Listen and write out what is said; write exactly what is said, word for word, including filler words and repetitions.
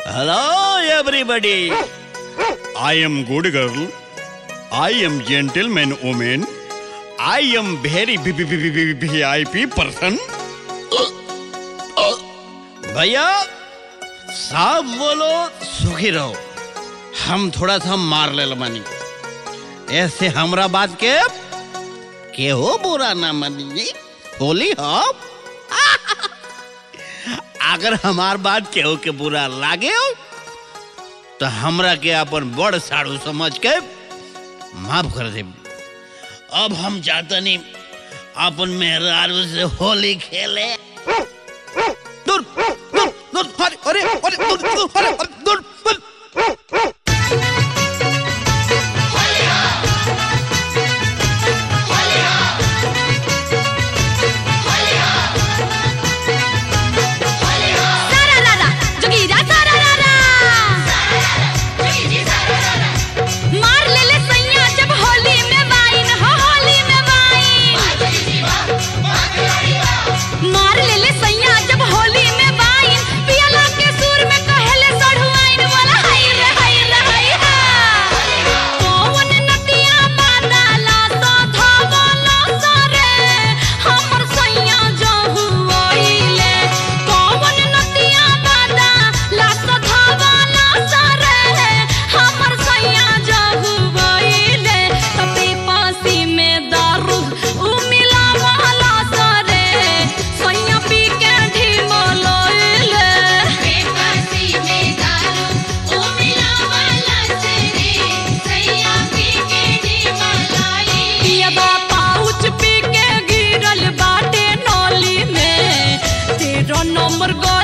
Hello, everybody. I am good girl. I am gentleman woman. I am very V I P person. भैया साहब बोलो सुखी रहो। हम थोड़ा सा मार ले मानी ऐसे हमरा बात के के हो बुरा ना मानी होली हो। अगर हमार बात के हो के बुरा लागे हो तो हमरा के अपन बड़ साड़ू समझ के माफ कर दे। अब हम चाहते नहीं अपन मेहरारू से होली खेले। दूर दूर दूर अरे अरे दूर दूर अरे दूर number go